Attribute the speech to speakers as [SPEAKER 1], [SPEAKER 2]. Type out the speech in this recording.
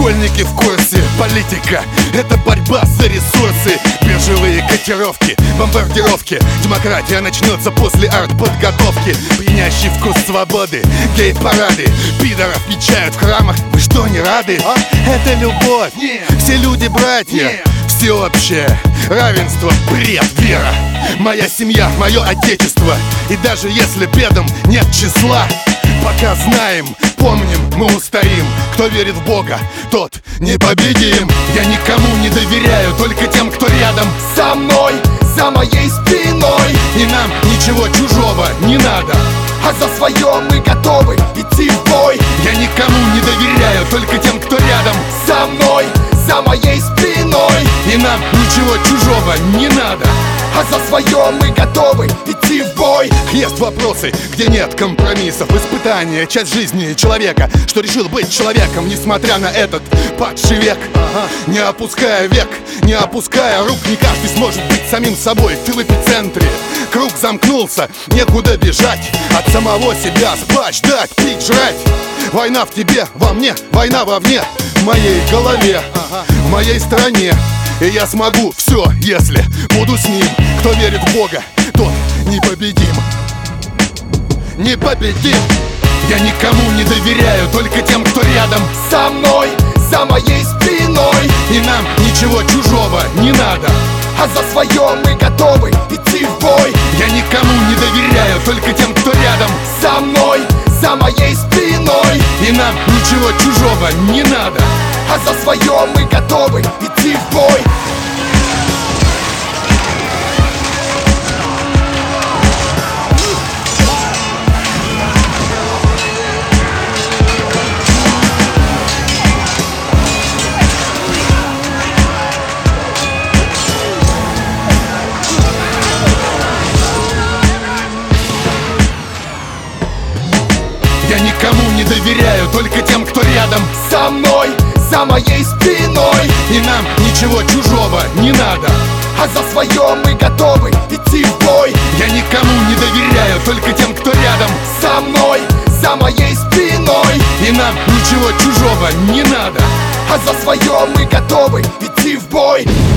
[SPEAKER 1] Школьники в курсе, политика — это борьба за ресурсы. Биржевые котировки, бомбардировки. Демократия начнется после артподготовки. Пьянящий вкус свободы, гей-парады. Пидоров печают в храмах, вы что, не рады? Это любовь, все люди братья. Всеобщее равенство, бред, вера. Моя семья, мое отечество. И даже если бедам нет числа, пока знаем, помним, мы устоим. Кто верит в Бога, тот непобедим. Я никому не доверяю, только тем, кто рядом со мной, за моей спиной. И нам ничего чужого не надо, а за свое мы готовы идти в бой. Я никому не доверяю, только тем, кто рядом со мной, за моей спиной. И нам ничего чужого не надо, а за свое мы готовы идти в бой. Есть вопросы, где нет компромиссов. Испытания, часть жизни человека, что решил быть человеком, несмотря на этот падший век. Не опуская век, не опуская рук, не каждый сможет быть самим собой. Ты в эпицентре, круг замкнулся, некуда бежать от самого себя. Спать, ждать, пить, жрать. Война в тебе, во мне, война вовне. В моей голове, в моей стране. И я смогу все, если буду с ним. Кто верит в Бога, тот непобедим. Непобедим. Я никому не доверяю, только тем, кто рядом со мной, за моей спиной. И нам ничего чужого не надо, а за свое мы готовы идти в бой. Я никому не доверяю, только тем, кто рядом со мной, за моей спиной. И нам ничего чужого не надо, а за свое мы готовы идти в бой. Я никому не доверяю, только тем, кто рядом со мной, за моей спиной. И нам ничего чужого не надо, а за свое мы готовы идти в бой. Я никому не доверяю, только тем, кто рядом со мной, за моей спиной. И нам ничего чужого не надо, а за свое мы готовы идти в бой.